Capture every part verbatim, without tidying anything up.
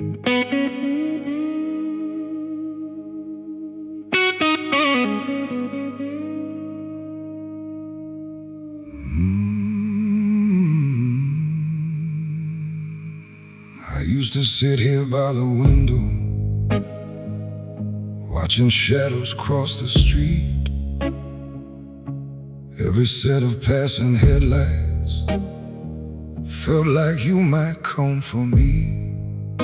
I used to sit here by the window, watching shadows cross the street. Every set of passing headlights felt like you might come for me.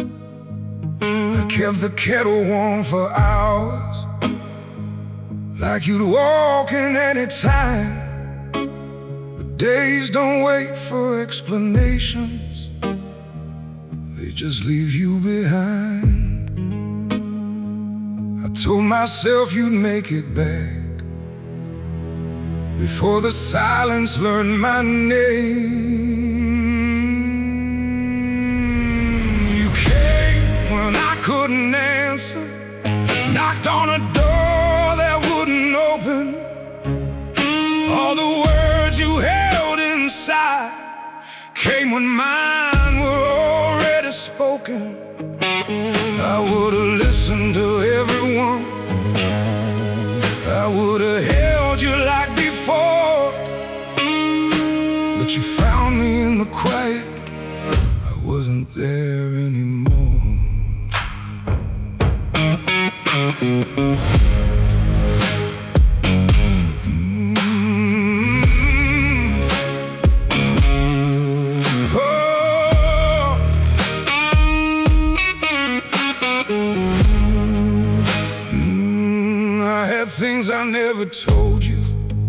I kept the kettle warm for hours, like you'd walk in any time. But days don't wait for explanations, they just leave you behind. I told myself you'd make it back before the silence learned my name. You came when I couldn't answer, knocked on a door that wouldn't open. All the words you held inside came when mine were already spoken. I would've listened to everyone, I would've held you like before. But you found me in the quiet, I wasn't there anymore. Things I never told you.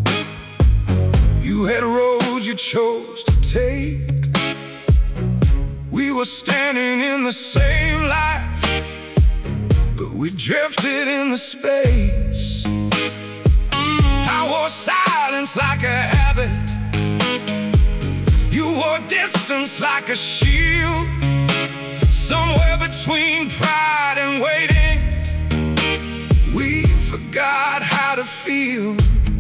You had roads you chose to take. We were standing in the same life, but we drifted in the space. I wore silence like a habit, you wore distance like a shield. Somewhere between pride and waiting, we forgot how to feel.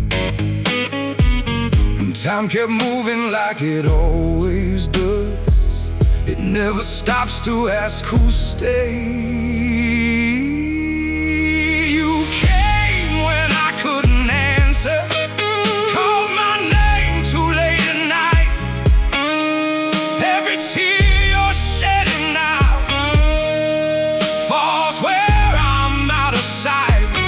And time kept moving like it always does. It never stops to ask who stayed. You came when I couldn't answer, called my name too late at night. Every tear you're shedding now falls where I'm out of sight.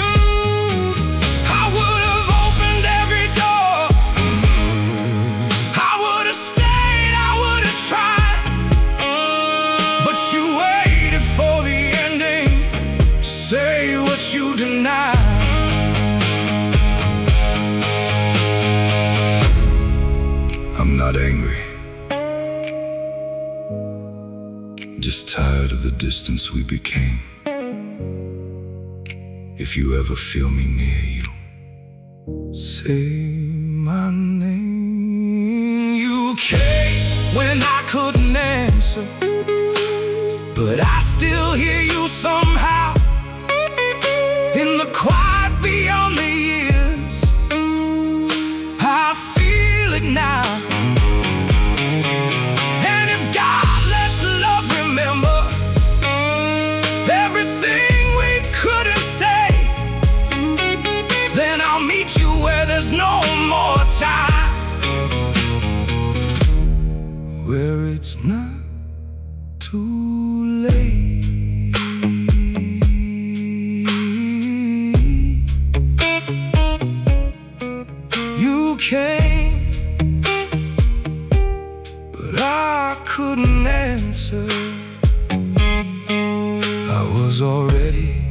You deny. I'm not angry, just tired of the distance we became. If you ever feel me near you, say my name. You came when I couldn't answer, but I still hear you somehow. In the quiet beyond the years, I feel it now. And if God lets love remember everything we couldn't say, then I'll meet you where there's no more time, where it's not too late. You came, but I couldn't answer. I was already